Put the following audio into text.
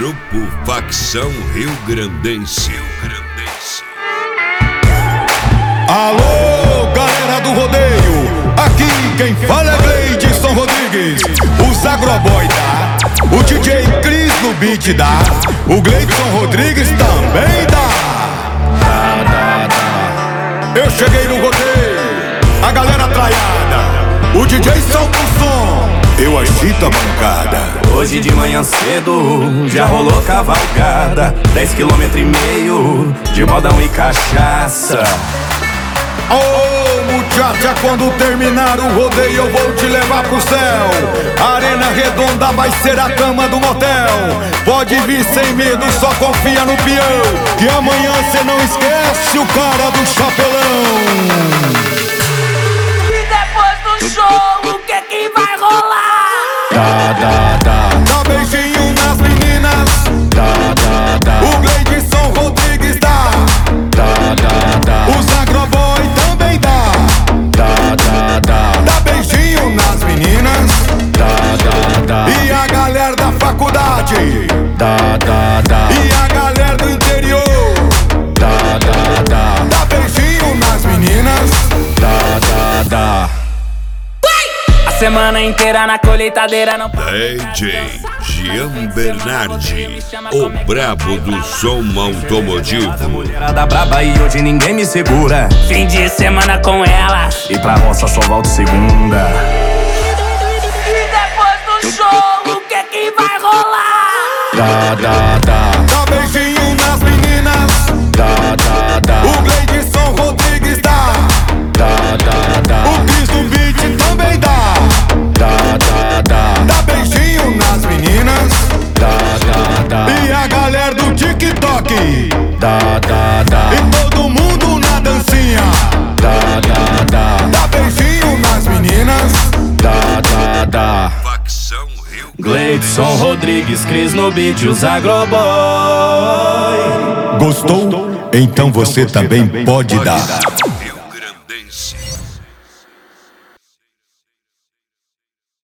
Grupo Facção Rio Grandense. Alô, galera do rodeio, aqui quem fala é Gleidson Rodrigues. O Zagroboy dá, o DJ Cris no beat dá, o Gleidson Rodrigues também dá. Eu cheguei no rodeio, a galera traiada, o DJ solta o som, eu agito a bancada. Hoje de manhã cedo já rolou cavalgada, 10,5 km de modão e cachaça. Oh, muchacha, quando terminar o rodeio eu vou te levar pro céu. A arena redonda vai ser a cama do motel. Pode vir sem medo, só confia no peão, que amanhã cê não esquece o cara do chapelão. E depois do show, o que vai rolar? Dá beijinho nas meninas, o Gleidson Rodrigues dá, o Zagroboy também dá. Dá beijinho nas meninas, e a galera da faculdade, e a galera do interior. Dá beijinho nas meninas. A semana inteira na colheitadeira não DJ Jean Bernardi, o brabo do som automotivo. Mulherada braba e hoje ninguém me segura. fim de semana com ela. E pra roça só volto segunda. E depois do show, o que vai rolar? Dá beijinho nas meninas, o Gleidson Rodrigues dá, o Cris no beat também dá. Dá beijinho nas meninas, e a galera do TikTok, e todo mundo na dancinha. Dá beijinho nas meninas. Facção Rio Gleidson Rodrigues, Cris no beat, o Zagroboy. Gostou? Então você também pode dar.